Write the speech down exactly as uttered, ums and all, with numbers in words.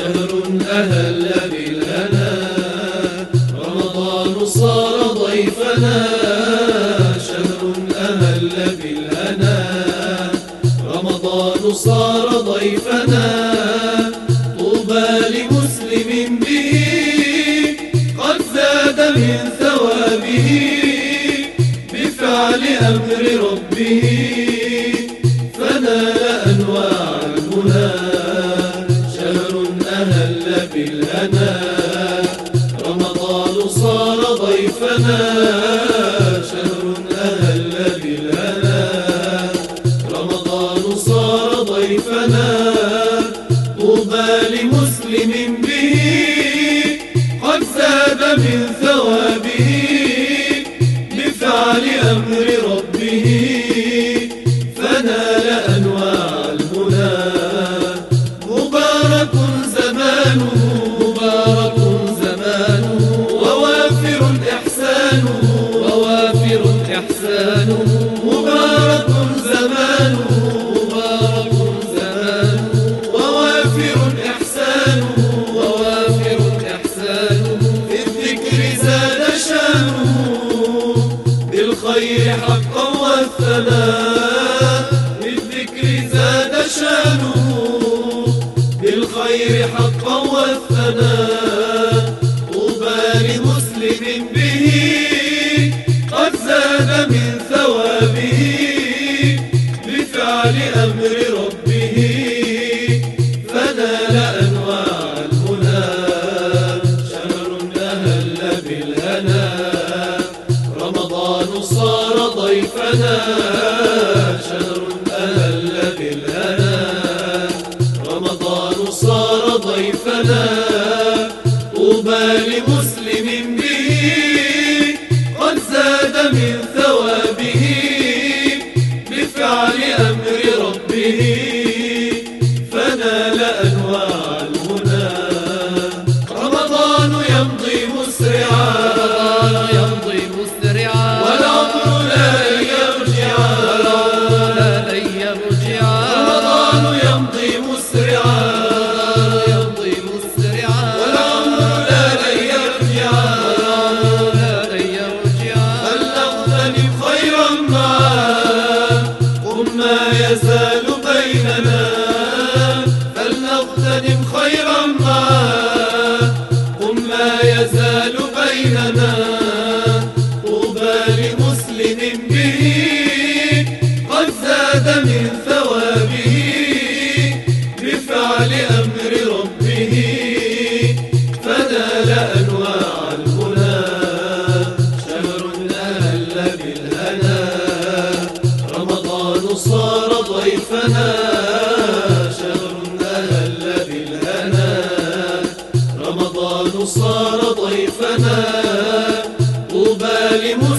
شهر أهل بالهنا، رمضان صار ضيفنا. شهر أهل بالهنا، رمضان صار ضيفنا. طوبى لمسلم به قد زاد من ثوابه، بفعل أمر ربه فنال أنواع المنى. شهر أهل بالهنا، رمضان صار ضيفنا. شهر أهل بالهنا، رمضان صار ضيفنا. طوبى لمسلم به قد زاد من ثوابه، بفعل أمر ربه فنال أنواع المنى. مبارك زمانه، مبارك زمانه، ووافر إحسانه، ووافر إحسانه. مبارك زمانه، مبارك زمانه، ووافر إحسانه، ووافر إحسانه. في الذكر زاد شانه، بالخير حقا والثناء. بالذكر زاد شانه، بالخير حقا والثناء. طوبى لمسلم به قد زاد من ثوابه، بفعل أمر ربه فنال أنواع المنى. شهر أهل بالهنا، رمضان صار ضيفنا. شهر أهل بالهنا، رمضان صار ضيفنا. طوبى لمسلم به قد زاد من ثوابه، بفعل أمر ربه فنال أنواع المنى. رمضان يمضي مسرعا، يمضي مسرعا، والعمر لا يرجعا، لا لن يرجعا. رمضان يمضي مسرعا، يمضي مسرعا، والعمر لا لن يرجعا. لا لن يرجعا. فلنغتنم خيرا معا، قم ما يزال بيننا. فلنغتنم خيرا معا، قم ما يزال بيننا. طوبى لمسلم به قد زاد من ثوابه، بفعل أمر ربه فنال أنواع المنى. شهر أهل بالهنا، رمضان صار ضيفنا. شهر أهل بالهنا، رمضان صار ضيفنا. طوبى لمسلم